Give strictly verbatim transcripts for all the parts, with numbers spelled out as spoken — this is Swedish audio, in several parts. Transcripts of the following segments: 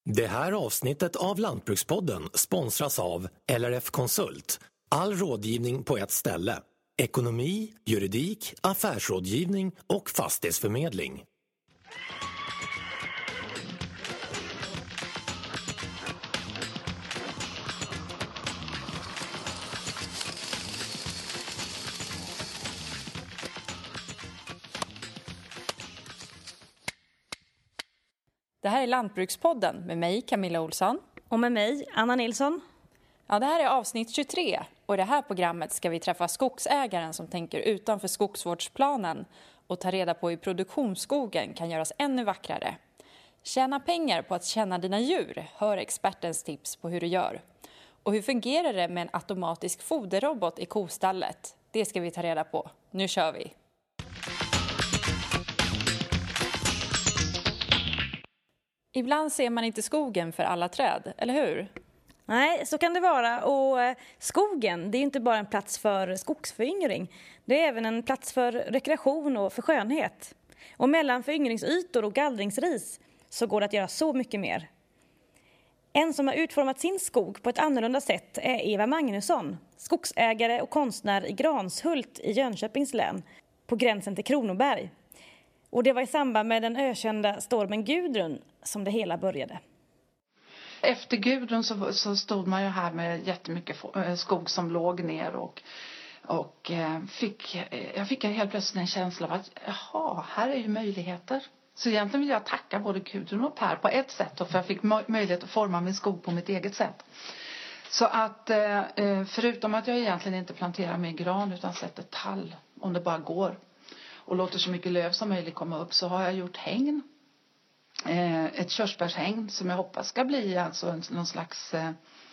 Det här avsnittet av Lantbrukspodden sponsras av L R F Konsult. All rådgivning på ett ställe. Ekonomi, juridik, affärsrådgivning och fastighetsförmedling. Det här är Lantbrukspodden med mig Camilla Olsson. Och med mig Anna Nilsson. Ja, det här är avsnitt tjugotre och i det här programmet ska vi träffa skogsägaren som tänker utanför skogsvårdsplanen och ta reda på hur produktionsskogen kan göras ännu vackrare. Tjäna pengar på att känna dina djur, hör expertens tips på hur du gör. Och hur fungerar det med en automatisk foderrobot i kostallet? Det ska vi ta reda på. Nu kör vi! Ibland ser man inte skogen för alla träd, eller hur? Nej, så kan det vara. Och eh, skogen, det är inte bara en plats för skogsföryngring. Det är även en plats för rekreation och för skönhet. Och mellan föryngringsytor och gallringsris så går det att göra så mycket mer. En som har utformat sin skog på ett annorlunda sätt är Eva Magnusson, skogsägare och konstnär i Granshult i Jönköpings län, på gränsen till Kronoberg. Och det var i samband med den ökända stormen Gudrun som det hela började. Efter Gudrun så, så stod man ju här med jättemycket skog som låg ner och, och fick, jag fick helt plötsligt en känsla av att jaha, här är ju möjligheter. Så egentligen vill jag tacka både Gudrun och Per på ett sätt, och för jag fick möjlighet att forma min skog på mitt eget sätt. Så att förutom att jag egentligen inte planterar med gran utan sätter tall om det bara går och låter så mycket löv som möjligt komma upp, så har jag gjort hägn. Ett körsbärshägn som jag hoppas ska bli alltså någon slags eh,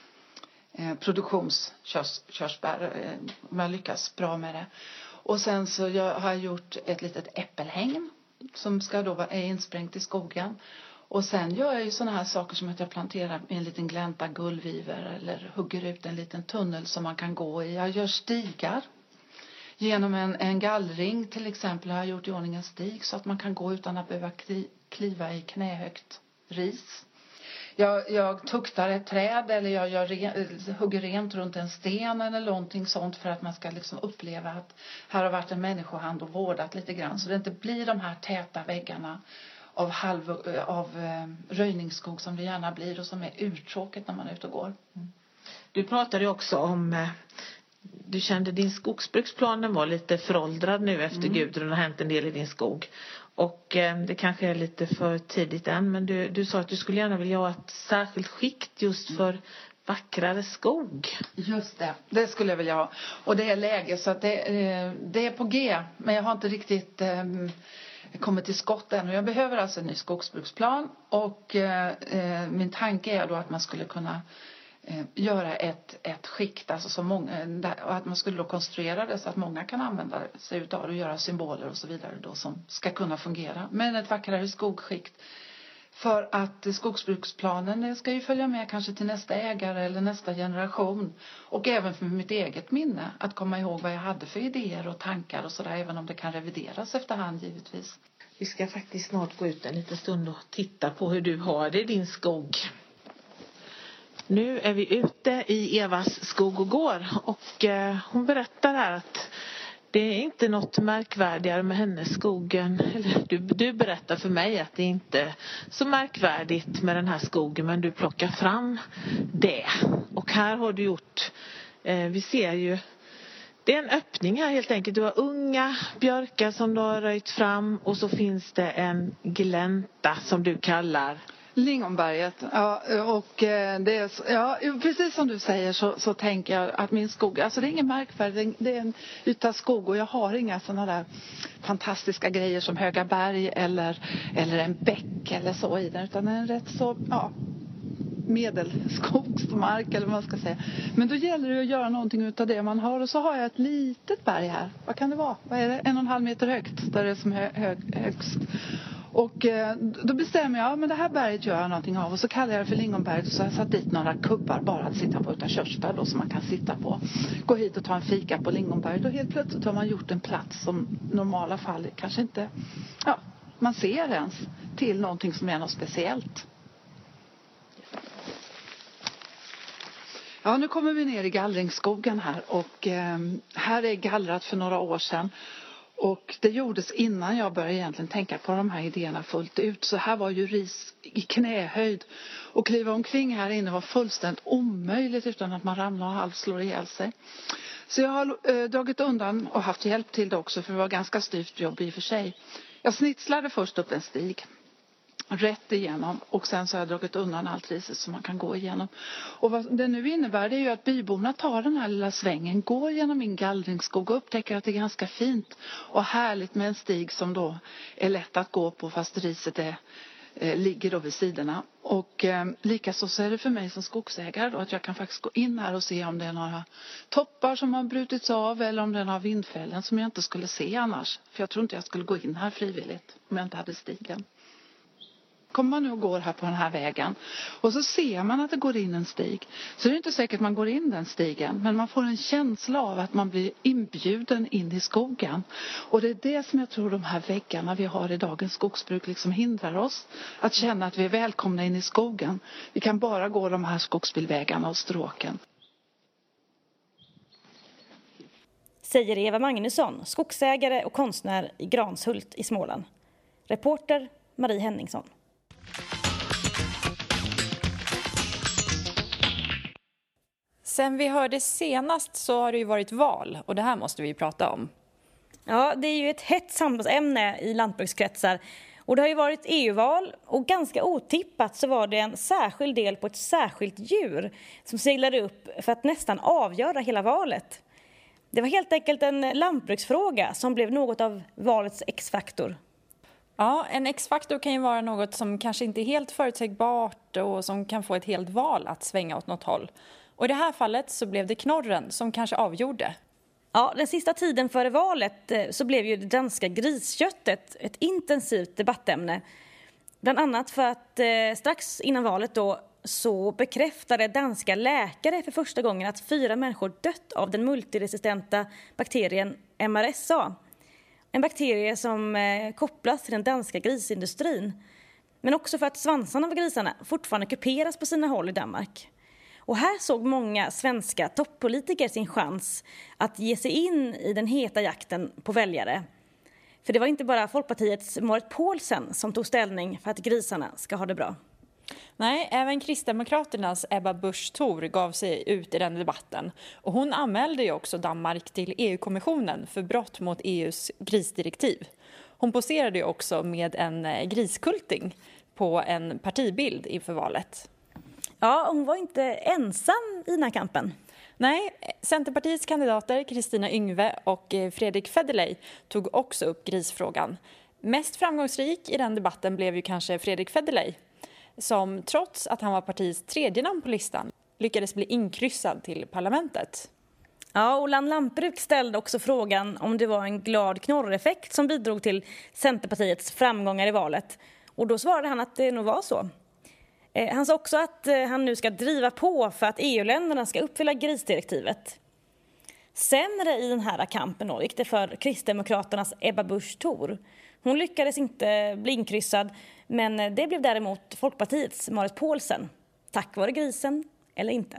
produktionskörsbär eh, om jag lyckas bra med det. Och sen så jag, har jag gjort ett litet äppelhägn som ska då vara insprängt i skogen. Och sen gör jag ju sådana här saker som att jag planterar en liten glänta gullviver eller hugger ut en liten tunnel som man kan gå i. Jag gör stigar. Genom en, en gallring till exempel har jag gjort i ordning en stig så att man kan gå utan att behöva kri, kliva i knähögt ris. Jag, jag tuktar ett träd eller jag gör re, hugger rent runt en sten eller någonting sånt för att man ska liksom uppleva att här har varit en människohand och vårdat lite grann. Så det inte blir de här täta väggarna av, halv, av röjningsskog som det gärna blir och som är uttråkigt när man är ute och går. Mm. Du pratade ju också om... Du kände din skogsbruksplanen var lite föråldrad nu efter mm. Gudrun och hänt en del i din skog. Och eh, det kanske är lite för tidigt än. Men du, du sa att du skulle gärna vilja ha ett särskilt skikt just för vackrare skog. Just det, det skulle jag vilja ha. Och det är läge så att det, eh, det är på G. Men jag har inte riktigt eh, kommit till skott än. Och jag behöver alltså en ny skogsbruksplan. Och eh, min tanke är då att man skulle kunna... göra ett, ett skikt, alltså så många, och att man skulle då konstruera det så att många kan använda sig utav det och göra symboler och så vidare då som ska kunna fungera. Men ett vackrare skogskikt, för att skogsbruksplanen ska ju följa med kanske till nästa ägare eller nästa generation, och även för mitt eget minne att komma ihåg vad jag hade för idéer och tankar och sådär, även om det kan revideras efterhand givetvis. Vi ska faktiskt snart gå ut en liten stund och titta på hur du har det i din skog. Nu är vi ute i Evas skog och gård och eh, hon berättar här att det är inte något märkvärdigare med hennes skogen. Eller du, du berättar för mig att det inte är så märkvärdigt med den här skogen, men du plockar fram det. Och här har du gjort, eh, vi ser ju, det är en öppning här helt enkelt. Du har unga björkar som du har röjt fram och så finns det en glänta som du kallar... Lingonberget, ja, och det är, ja, precis som du säger så, så tänker jag att min skog, alltså det är ingen märkvärdig, det är en yta skog och jag har inga sådana där fantastiska grejer som höga berg eller, eller en bäck eller så i den, utan en rätt så, ja, medelskogsmark eller vad man ska säga. Men då gäller det att göra någonting utav det man har, och så har jag ett litet berg här, vad kan det vara? Vad är det? En och en halv meter högt, där det är som hö, hög, högst. Och eh, då bestämmer jag, ja, men det här berget gör jag någonting av. Och så kallar jag det för lingonberget. Och så har jag satt dit några kubbar bara att sitta på utan körsbär då, som man kan sitta på. Gå hit och ta en fika på lingonberget. Och helt plötsligt har man gjort en plats som normala fall kanske inte, ja, man ser ens till någonting som är något speciellt. Ja, nu kommer vi ner i gallringsskogen här och eh, här är gallrat för några år sedan. Och det gjordes innan jag började egentligen tänka på de här idéerna fullt ut. Så här var ju ris i knähöjd. Och kliva omkring här inne var fullständigt omöjligt utan att man ramlar och halvslår ihjäl sig. Så jag har eh, dragit undan och haft hjälp till det också, för det var ganska styvt jobb i och för sig. Jag snitslade först upp en stig. Rätt igenom, och sen så har jag dragit undan allt riset som man kan gå igenom. Och vad det nu innebär, det är ju att byborna tar den här lilla svängen, går genom min gallringsskog och upptäcker att det är ganska fint och härligt med en stig som då är lätt att gå på fast riset är, eh, ligger då vid sidorna. Och eh, likaså så är det för mig som skogsägare då att jag kan faktiskt gå in här och se om det är några toppar som har brutits av eller om det är några vindfällen som jag inte skulle se annars. För jag tror inte jag skulle gå in här frivilligt om jag inte hade stigen. Kommer man nu och går här på den här vägen och så ser man att det går in en stig, så det är inte säkert att man går in den stigen, men man får en känsla av att man blir inbjuden in i skogen. Och det är det som jag tror de här väggarna vi har i dagens skogsbruk liksom hindrar oss att känna att vi är välkomna in i skogen. Vi kan bara gå de här skogsbilvägarna och stråken. Säger Eva Magnusson, skogsägare och konstnär i Granshult i Småland. Reporter Marie Henningsson. Sen vi hörde senast så har det ju varit val, och det här måste vi prata om. Ja, det är ju ett hett samtalsämne i lantbrukskretsar. Och det har ju varit E U-val, och ganska otippat så var det en särskild del på ett särskilt djur som seglade upp för att nästan avgöra hela valet. Det var helt enkelt en lantbruksfråga som blev något av valets X-faktor. Ja, en X-faktor kan ju vara något som kanske inte är helt förutsägbart och som kan få ett helt val att svänga åt något håll. Och i det här fallet så blev det knorren som kanske avgjorde. Ja, den sista tiden före valet så blev ju det danska grisköttet ett intensivt debattämne. Bland annat för att eh, strax innan valet då så bekräftade danska läkare för första gången att fyra människor dött av den multiresistenta bakterien M R S A. En bakterie som eh, kopplas till den danska grisindustrin. Men också för att svansarna av grisarna fortfarande kuperas på sina håll i Danmark. Och här såg många svenska toppolitiker sin chans att ge sig in i den heta jakten på väljare. För det var inte bara Folkpartiets Marit Paulsen som tog ställning för att grisarna ska ha det bra. Nej, även Kristdemokraternas Ebba Busch Thor gav sig ut i den debatten. Och hon anmälde ju också Danmark till E U-kommissionen för brott mot E U:s grisdirektiv. Hon poserade ju också med en griskulting på en partibild inför valet. Ja, hon var inte ensam i den här kampen. Nej, Centerpartiets kandidater Kristina Yngve och Fredrik Federley tog också upp grisfrågan. Mest framgångsrik i den debatten blev ju kanske Fredrik Federley, som trots att han var partiets tredje namn på listan lyckades bli inkryssad till parlamentet. Ja, och Land Lantbruk ställde också frågan om det var en glad knorreffekt som bidrog till Centerpartiets framgångar i valet. Och då svarade han att det nog var så. Han sa också att han nu ska driva på för att E U-länderna ska uppfylla grisdirektivet. Sämre i den här kampen då gick det för Kristdemokraternas Ebba Busch Thor. Hon lyckades inte bli inkryssad, men det blev däremot Folkpartiets Marit Paulsen. Tack vare grisen eller inte.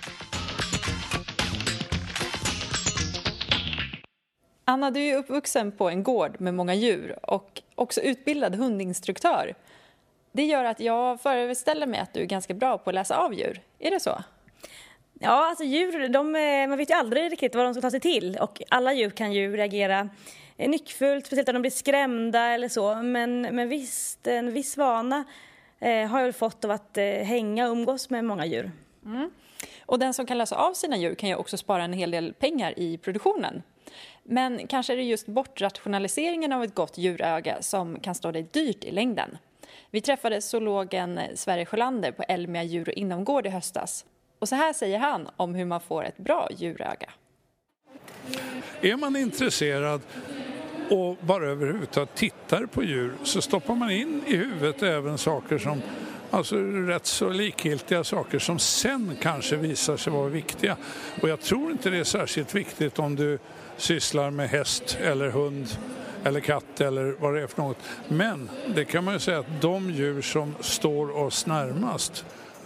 Anna, du är uppvuxen på en gård med många djur och också utbildad hundinstruktör. Det gör att jag föreställer mig att du är ganska bra på att läsa av djur. Är det så? Ja, alltså djur, de, man vet ju aldrig riktigt vad de ska ta sig till. Och alla djur kan ju reagera nyckfullt, speciellt om de blir skrämda eller så. Men, men visst, en viss vana eh, har jag fått av att eh, hänga och umgås med många djur. Mm. Och den som kan läsa av sina djur kan ju också spara en hel del pengar i produktionen. Men kanske är det just bortrationaliseringen av ett gott djuröga som kan stå dig dyrt i längden. Vi träffade zoologen Sverre Sjölander på Elmia djur- och inomgård i höstas. Och så här säger han om hur man får ett bra djuröga. Är man intresserad och bara överhuvudtaget tittar på djur så stoppar man in i huvudet även saker som, alltså rätt så likgiltiga saker som sen kanske visar sig vara viktiga. Och jag tror inte det är särskilt viktigt om du sysslar med häst eller hund eller katt eller vad det är för något. Men det kan man ju säga att de djur som står oss närmast,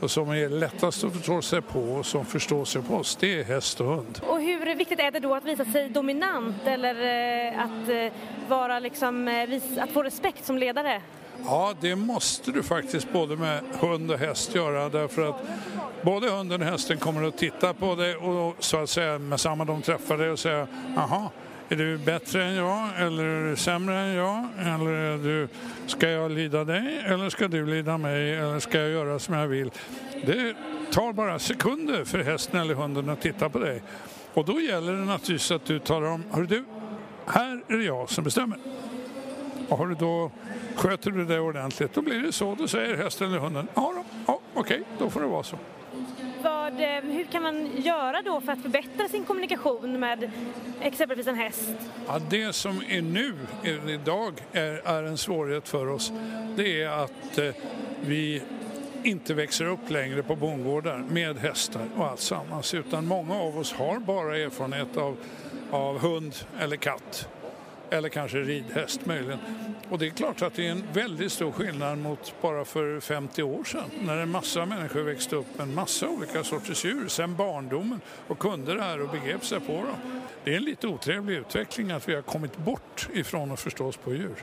och som är lättast att förstå sig på och som förstår sig på oss, det är häst och hund. Och hur viktigt är det då att visa sig dominant eller eh, att eh, vara liksom, eh, vis- att få respekt som ledare? Ja, det måste du faktiskt både med hund och häst göra, därför att både hunden och hästen kommer att titta på dig och så att säga med samma de träffar dig och säga, aha, är du bättre än jag eller är du sämre än jag, eller är du, ska jag lyda dig eller ska du lyda mig, eller ska jag göra som jag vill? Det tar bara sekunder för hästen eller hunden att titta på dig, och då gäller det naturligtvis att du talar om, hör du, här är det jag som bestämmer. Och har du då, sköter du det ordentligt, då blir det så. Då säger hästen eller hunden, ja, då, ja okej, då får det vara så. Vad, hur kan man göra då för att förbättra sin kommunikation med exempelvis en häst? Ja, det som är nu, idag, är, är en svårighet för oss. Det är att eh, vi inte växer upp längre på bondgårdar med hästar och allt sammans. Utan många av oss har bara erfarenhet av, av hund eller katt. Eller kanske ridhäst möjligen. Och det är klart att det är en väldigt stor skillnad mot bara för femtio år sedan. När en massa människor växte upp med en massa olika sorters djur. Sen barndomen och kunde det här och begrep sig på dem. Det är en lite otrevlig utveckling att vi har kommit bort ifrån att förstås på djur.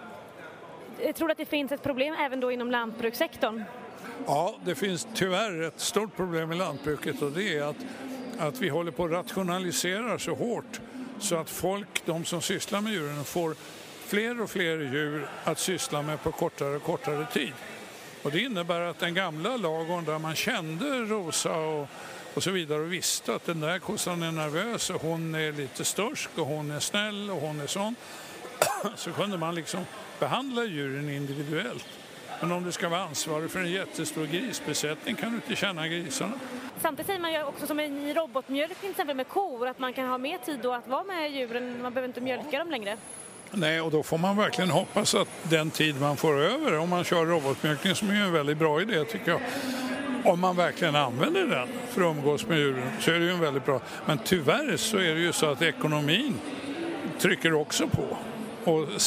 Jag tror att det finns ett problem även då inom lantbrukssektorn. Ja, det finns tyvärr ett stort problem i lantbruket, och det är att, att vi håller på att rationalisera så hårt så att folk, de som sysslar med djuren, får fler och fler djur att syssla med på kortare och kortare tid. Och det innebär att den gamla lagen där man kände Rosa och, och så vidare och visste att den där kossan är nervös och hon är lite störsk och hon är snäll och hon är sån, så kunde man liksom behandla djuren individuellt. Men om du ska vara ansvarig för en jättestor grisbesättning kan du inte känna grisarna. Samtidigt säger man ju också som i robotmjölk till exempel med kor, att man kan ha mer tid då att vara med djuren, man behöver inte mjölka dem längre. Nej, och då får man verkligen hoppas att den tid man får över, om man kör robotmjölkning, som är en väldigt bra idé tycker jag, om man verkligen använder den för att umgås med djuren, så är det ju en väldigt bra. Men tyvärr så är det ju så att ekonomin trycker också på. Och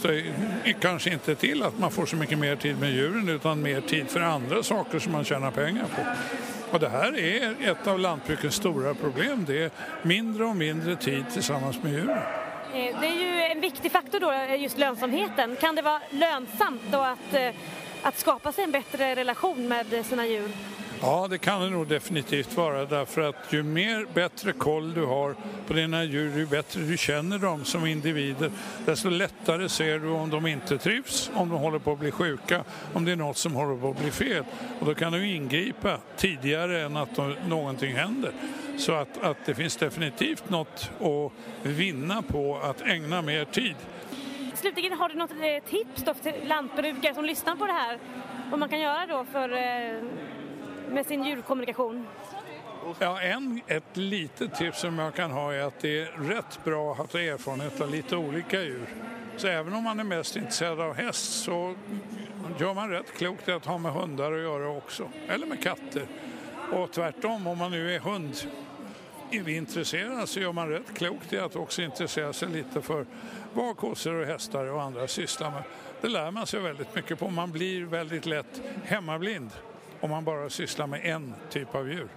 ser kanske inte till att man får så mycket mer tid med djuren, utan mer tid för andra saker som man tjänar pengar på. Och det här är ett av lantbrukets stora problem. Det är mindre och mindre tid tillsammans med djuren. Det är ju en viktig faktor då, just lönsamheten. Kan det vara lönsamt då att, att skapa sig en bättre relation med sina djur? Ja, det kan det nog definitivt vara, därför att ju mer bättre koll du har på dina djur, ju bättre du känner dem som individer, desto lättare ser du om de inte trivs, om de håller på att bli sjuka, om det är något som håller på att bli fel. Och då kan du ingripa tidigare än att någonting händer. Så att, att det finns definitivt något att vinna på att ägna mer tid. Slutligen, har du något tips då till lantbrukare som lyssnar på det här? Vad man kan göra då för... med sin djurkommunikation? Ja, en, ett litet tips som jag kan ha är att det är rätt bra att ha erfarenhet av lite olika djur. Så även om man är mest intresserad av häst, så gör man rätt klokt att ha med hundar att göra också. Eller med katter. Och tvärtom, om man nu är hund är intresserad, så gör man rätt klokt i att också intressera sig lite för vad kossor och hästar och andra sysslar med. Det lär man sig väldigt mycket på. Man blir väldigt lätt hemmablind om man bara sysslar med en typ av djur.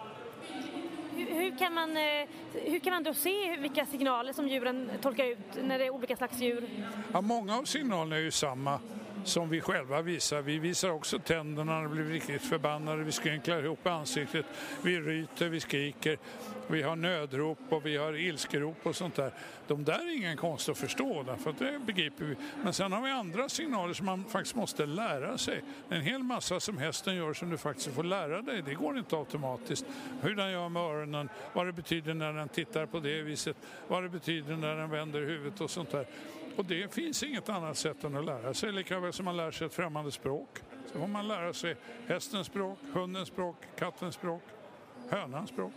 Hur, hur, kan man, hur kan man då se vilka signaler som djuren tolkar ut när det är olika slags djur? Ja, många av signalerna är ju samma som vi själva visar. Vi visar också tänderna när vi blir riktigt förbannade. Vi skrynklar ihop ansiktet. Vi ryter, vi skriker. Vi har nödrop och vi har ilskerop och sånt där. De där är ingen konst att förstå, därför att det begriper vi. Men sen har vi andra signaler som man faktiskt måste lära sig. En hel massa som hästen gör som du faktiskt får lära dig. Det går inte automatiskt. Hur den gör med öronen, vad det betyder när den tittar på det viset, vad det betyder när den vänder huvudet och sånt där. Och det finns inget annat sätt än att lära sig. Lika väl som man lär sig ett främmande språk. Så får man lära sig hästens språk, hundens språk, kattens språk, hönans språk.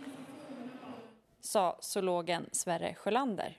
Sa zoologen Sverre Sjölander.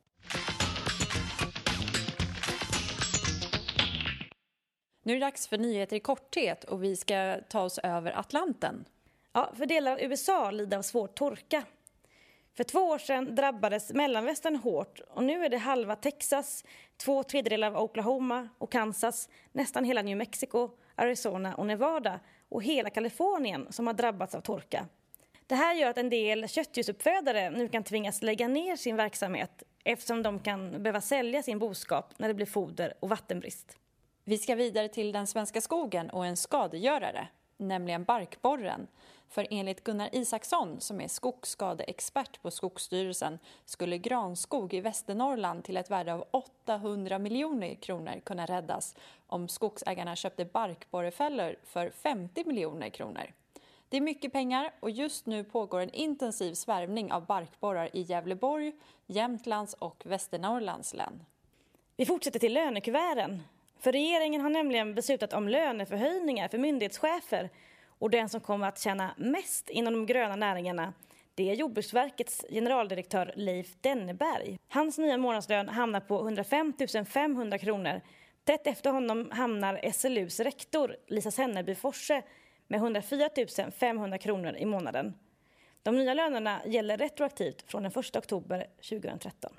Nu är det dags för nyheter i korthet och vi ska ta oss över Atlanten. Ja, för delar av U S A lider av svår torka. För två år sedan drabbades mellanvästern hårt och nu är det halva Texas, två tredjedelar av Oklahoma och Kansas, nästan hela New Mexico, Arizona och Nevada och hela Kalifornien som har drabbats av torka. Det här gör att en del köttdjursuppfödare nu kan tvingas lägga ner sin verksamhet eftersom de kan behöva sälja sin boskap när det blir foder- och vattenbrist. Vi ska vidare till den svenska skogen och en skadegörare, nämligen barkborren. För enligt Gunnar Isaksson, som är skogsskadeexpert på Skogsstyrelsen, skulle granskog i Västernorrland till ett värde av åttahundra miljoner kronor kunna räddas om skogsägarna köpte barkborrefällor för femtio miljoner kronor. Det är mycket pengar och just nu pågår en intensiv svärmning av barkborrar i Gävleborg, Jämtlands och Västernorrlands län. Vi fortsätter till lönekuverten. För regeringen har nämligen beslutat om löneförhöjningar för myndighetschefer och den som kommer att tjäna mest inom de gröna näringarna, det är Jordbruksverkets generaldirektör Leif Denneberg. Hans nya månadslön hamnar på hundrafem tusen femhundra kronor. Tätt efter honom hamnar S L U:s rektor Lisa Senneby Forse med hundrafyra tusen femhundra kronor i månaden. De nya lönerna gäller retroaktivt från den första oktober tjugohundratretton.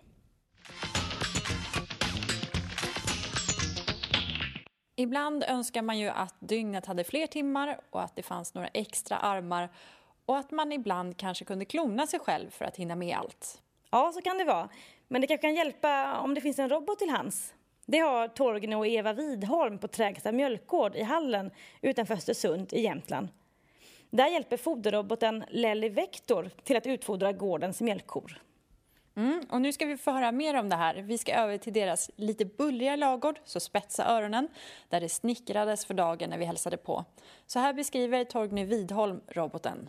Ibland önskar man ju att dygnet hade fler timmar och att det fanns några extra armar och att man ibland kanske kunde klona sig själv för att hinna med allt. Ja, så kan det vara. Men det kanske kan hjälpa om det finns en robot till hands. Det har Torgny och Eva Widholm på Trägsta mjölkgård i Hallen utanför Östersund i Jämtland. Där hjälper foderroboten Lelly Vector till att utfodra gårdens mjölkkor. Mm, och nu ska vi få höra mer om det här. Vi ska över till deras lite bullriga lagård, så spetsa öronen, där det snickrades för dagen när vi hälsade på. Så här beskriver Torgny Widholm roboten.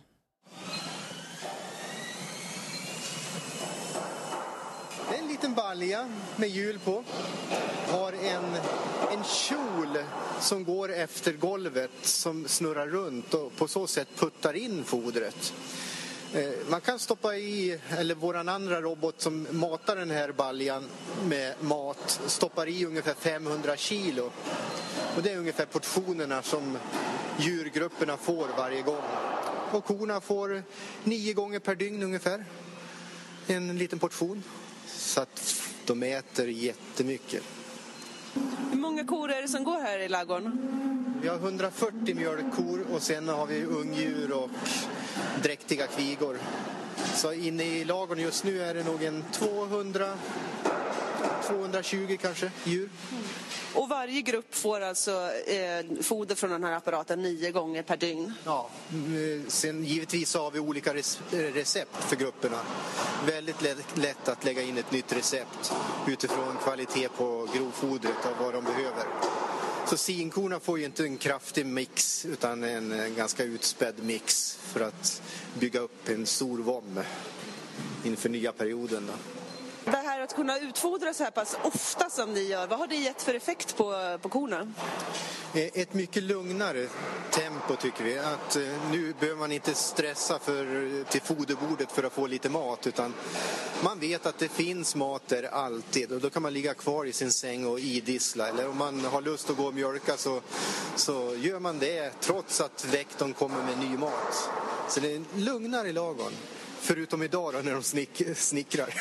Det är en liten balja med hjul på. Har en, en kjol som går efter golvet som snurrar runt och på så sätt puttar in fodret. Man kan stoppa i, eller våran andra robot som matar den här baljan med mat, stoppar i ungefär femhundra kilo. Och det är ungefär portionerna som djurgrupperna får varje gång. Och korna får nio gånger per dygn ungefär. En liten portion. Så att de äter jättemycket. Hur många kor är det som går här i ladugården? Vi har hundrafyrtio mjölkkor och sen har vi ungdjur och dräktiga kvigor. Så inne i ladugården just nu är det nog en tvåhundra, tvåhundratjugo kanske djur. Och varje grupp får alltså eh, foder från den här apparaten nio gånger per dygn? Ja, sen givetvis har vi olika recept för grupperna. Väldigt lätt att lägga in ett nytt recept utifrån kvalitet på grovfodret och vad de behöver. Så sinkorna får ju inte en kraftig mix utan en ganska utspädd mix för att bygga upp en stor vom inför nya perioden då. Det här att kunna utfodra så här pass ofta som ni gör, vad har det gett för effekt på, på korna? Ett mycket lugnare tempo tycker vi. Att nu behöver man inte stressa för, till foderbordet för att få lite mat utan man vet att det finns mat där alltid och då kan man ligga kvar i sin säng och idissla. Eller om man har lust att gå och mjölka så, så gör man det trots att vektorn kommer med ny mat. Så det är lugnare i lagom. Förutom idag då, när de snick, snickrar.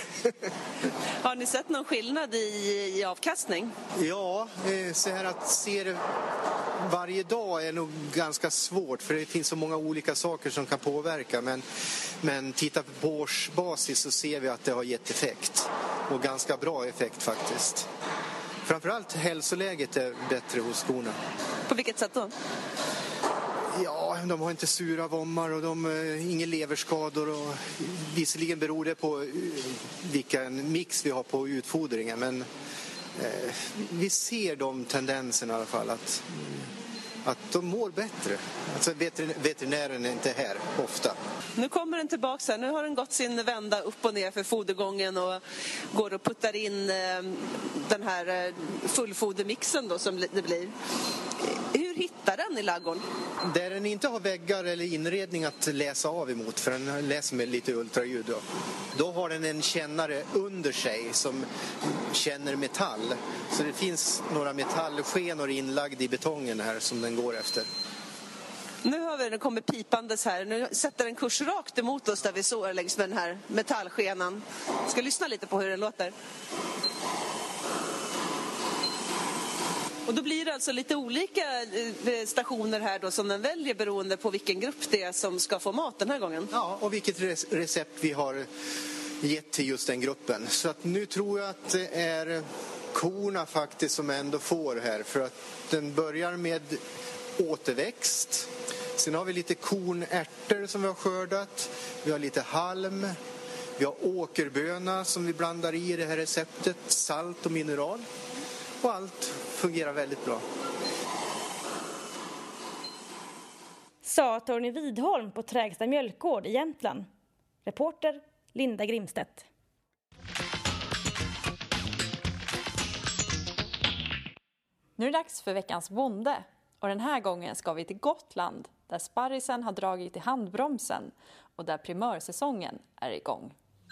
Har ni sett någon skillnad i, i avkastning? Ja, så här att se det varje dag är nog ganska svårt för det finns så många olika saker som kan påverka. Men, men titta på årsbasis så ser vi att det har gett effekt. Och ganska bra effekt faktiskt. Framförallt hälsoläget är bättre hos korna. På vilket sätt då? Ja, de har inte sura vommar och de har inga leverskador. Och visserligen beror det på vilken mix vi har på utfodringen. Men eh, vi ser de tendenserna i alla fall att, att de mår bättre. Alltså veterinären är inte här ofta. Nu kommer den tillbaka här. Nu har den gått sin vända upp och ner för fodergången och går och puttar in eh, den här eh, fullfodermixen då som det blir. Hur hittar den i ladugården? Där den inte har väggar eller inredning att läsa av emot, för den läser med lite ultraljud då. Då har den en kännare under sig som känner metall. Så det finns några metallskenor inlagd i betongen här som den går efter. Nu har vi den kommer pipandes här. Nu sätter den kurs rakt emot oss där vi står längs med den här metallskenan. Ska lyssna lite på hur den låter. Och då blir det alltså lite olika stationer här då som den väljer beroende på vilken grupp det är som ska få mat den här gången? Ja, och vilket recept vi har gett till just den gruppen. Så att nu tror jag att det är korna faktiskt som ändå får här. För att den börjar med återväxt. Sen har vi lite kornärtor som vi har skördat. Vi har lite halm. Vi har åkerböna som vi blandar i det här receptet. Salt och mineral. Och allt fungerar väldigt bra. Sa Torgny Widholm på Trägsta mjölkgård i Jämtland. Reporter Linda Grimstedt. Nu är det dags för veckans bonde. Och den här gången ska vi till Gotland där sparrisen har dragit i handbromsen och där primörsäsongen är igång.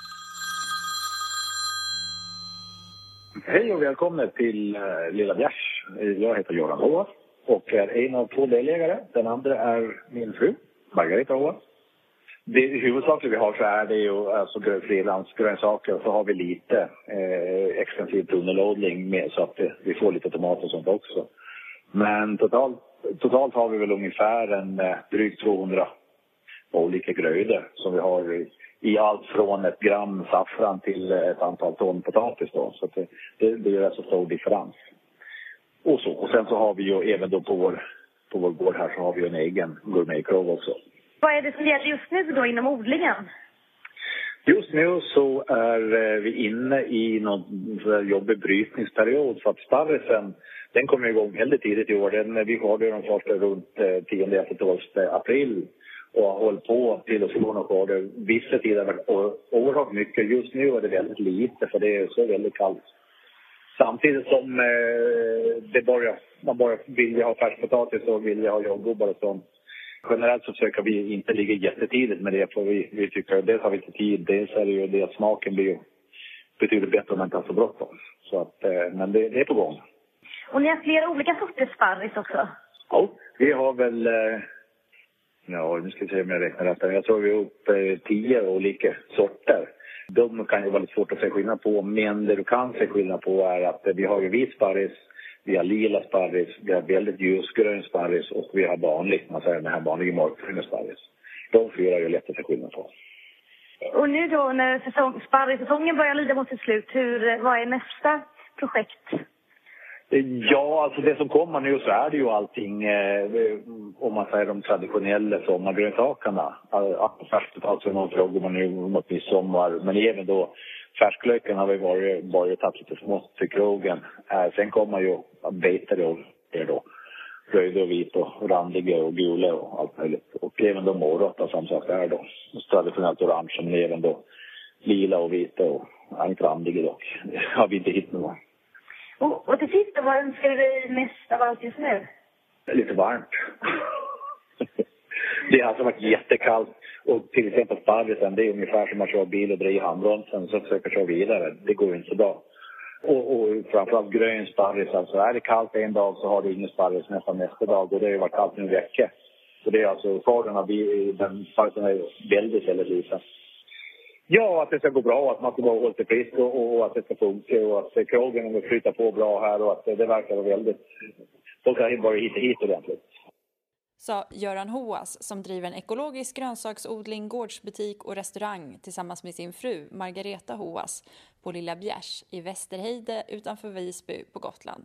Hej och välkomna till uh, Lilla Bjärs. Jag heter Göran Håas och är en av två delägare. Den andra är min fru, Margareta Håas. Det huvudsakliga vi har så är det ju alltså frilansgrönsaker och så har vi lite eh, extensiv tunnelodling med så att det, vi får lite tomater och sånt också. Men totalt, totalt har vi väl ungefär en eh, drygt tvåhundra olika grödor som vi har i, i allt från ett gram saffran till ett antal ton potatis då. Så att det, det, det är rätt så stor differens. Och, så, och sen så har vi ju även då på vår, på vår gård här så har vi en egen gourmetkrog också. Vad är det som gäller just nu då inom odlingen? Just nu så är vi inne i någon jobbig brytningsperiod för att sparrisen, den kommer igång väldigt tidigt i år. Den, vi har den första runt tionde till tolfte april och har hållit på till och från och skörde. Vissa tider har varit oerhört mycket. Just nu är det väldigt lite för det är så väldigt kallt. Samtidigt som eh, det börjar, man bara vill ha färskpotatis och vill ha jordgubbar och sånt. Generellt så försöker vi inte ligga jättetidigt med det för vi, vi tycker att dels har vi inte tid, dels är det ju det att smaken blir ju betydligt bättre om man inte har så bråttom. Så att, eh, men det, det är på gång. Och ni har flera olika sorters sparris också? Ja, vi har väl, eh, ja nu ska vi se om jag räknar rätt. Jag tror vi har upp eh, tio olika sorter. De kan ju vara lite svårt att se skillnad på, men det du kan se skillnad på är att eh, vi har ju vit sparris. Vi har lila sparris, vi har väldigt ljusgrön sparris och vi har vanligt, man säger den här vanliga mörkgröna sparris. De fyra är ju lätt att se skillnad på. Och nu då när säsong, sparrissäsongen börjar lida mot sitt slut, hur, vad är nästa projekt? Ja, alltså det som kommer nu så är det ju allting, eh, om man säger de traditionella sommargrönsakerna. Alltså färskpotatis och någon frågar man nu mot midsommar, men även då färsklöken har vi varit, varit tagit lite smått till krogen. Eh, sen kommer ju betare och det då. Röda och vita och randiga och gula och allt möjligt. Och även då morötter som sagt är då. Traditionellt orange men även då lila och vita och ja, inte randiga dock. Har vi inte hittat någon. Och, och till sist då, vad önskar du dig mest av allt just nu? Lite varmt. Det har alltså varit jättekallt. Och till exempel sparrisen, det är ungefär som att köra bil och driva handbromsen så försöker köra vidare. Det går ju inte så bra. Och, och framförallt grön sparris, alltså är det kallt en dag så har du ingen sparris nästan nästa dag. Och det har ju varit kallt nu en vecka. Så det är alltså, skördarna, den sparrisen är väldigt, väldigt liten. Ja, att det ska gå bra, att man ska vara lite frisk och, och att det ska funka och att krogen vill flytta på bra här och att det, det verkar vara väldigt... Folk har bara hit och hit ordentligt. Sa Göran Håas som driver en ekologisk grönsaksodling, gårdsbutik och restaurang tillsammans med sin fru Margareta Håas på Lilla Bjärs i Västerheide utanför Visby på Gotland.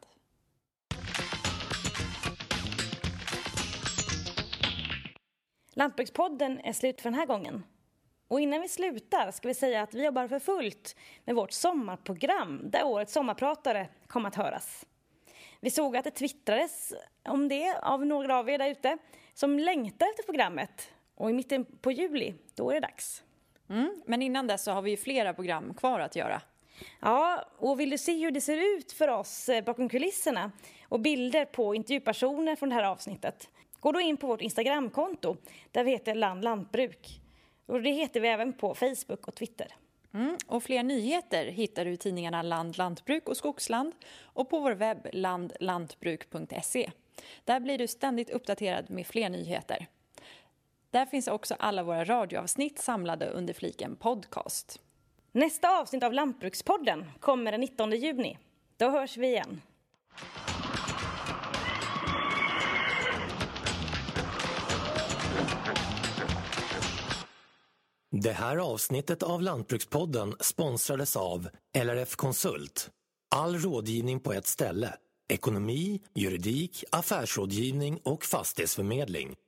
Lantbrukspodden är slut för den här gången. Och innan vi slutar ska vi säga att vi jobbar för fullt med vårt sommarprogram där årets sommarpratare kommer att höras. Vi såg att det twittrades om det av några av er där ute som längtar efter programmet. Och i mitten på juli, då är det dags. Mm, men innan dess så har vi ju flera program kvar att göra. Ja, och vill du se hur det ser ut för oss bakom kulisserna och bilder på intervjupersoner från det här avsnittet, gå då in på vårt Instagramkonto där vi heter Land Lantbruk. Och det heter vi även på Facebook och Twitter. Mm, och fler nyheter hittar du i tidningarna Land Lantbruk och Skogsland och på vår webb land lantbruk punkt se. Där blir du ständigt uppdaterad med fler nyheter. Där finns också alla våra radioavsnitt samlade under fliken podcast. Nästa avsnitt av Lantbrukspodden kommer den nittonde juni. Då hörs vi igen. Det här avsnittet av Lantbrukspodden sponsrades av L R F Konsult. All rådgivning på ett ställe. Ekonomi, juridik, affärsrådgivning och fastighetsförmedling.